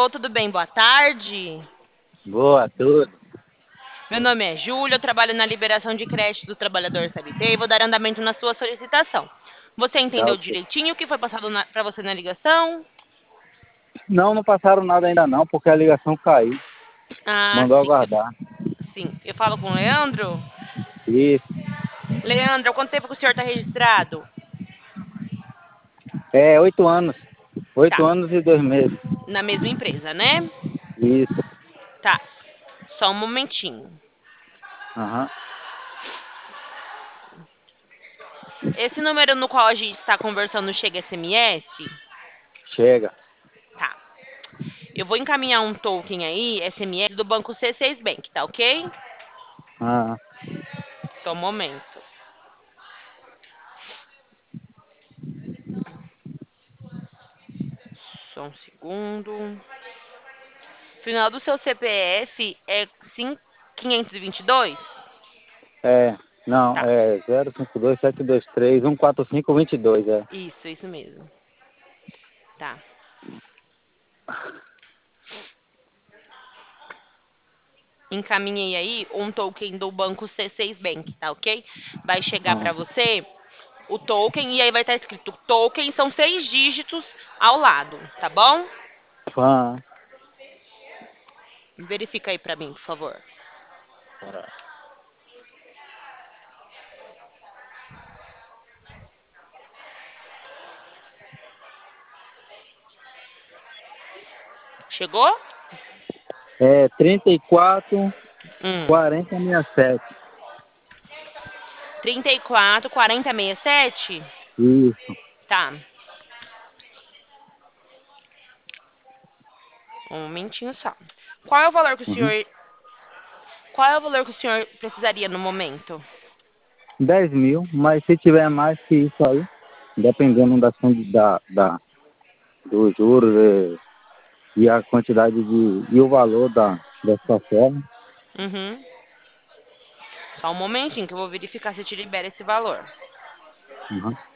Alô, tudo bem? Boa tarde. Boa, tudo. Meu nome é Júlia, eu trabalho na liberação de crédito do trabalhador CLT e vou dar andamento na sua solicitação. Você Tá, entendeu ok. direitinho o que foi passado para você na ligação? Não, não passaram nada ainda não, porque a ligação caiu. Ah, Mandou sim. aguardar. Sim. Eu falo com o Leandro. Isso. Leandro, há quanto tempo que o senhor está registrado? É, 8 anos. Tá. 8 anos e 2 meses. Na mesma empresa, né? Isso. Tá. Só um momentinho. Aham. Esse número no qual a gente está conversando chega SMS? Chega. Tá. Eu vou encaminhar um token aí, SMS, do banco C6 Bank, tá ok? Ah, Só um momento. Só um segundo. Final do seu CPF é 522? é. Não, Tá. é 052-723-14522, é. Isso mesmo. Tá. Encaminhei aí um token do banco C6 Bank, tá ok? Vai chegar Ah, para você o token e aí vai estar escrito token, são 6 dígitos ao lado, tá bom? ah. Verifica aí para mim, por favor. Chegou? É 34 Hum. 40 67. 34 40 67? Isso. Tá. Um momentinho só. Qual é o valor que o Uhum. senhor, qual é o valor que o senhor precisaria no momento? 10 mil, mas se tiver mais que isso aí, dependendo dos juros e a quantidade e o valor dessa forma. Uhum. Só um momentinho que eu vou verificar se te libera esse valor. Uhum.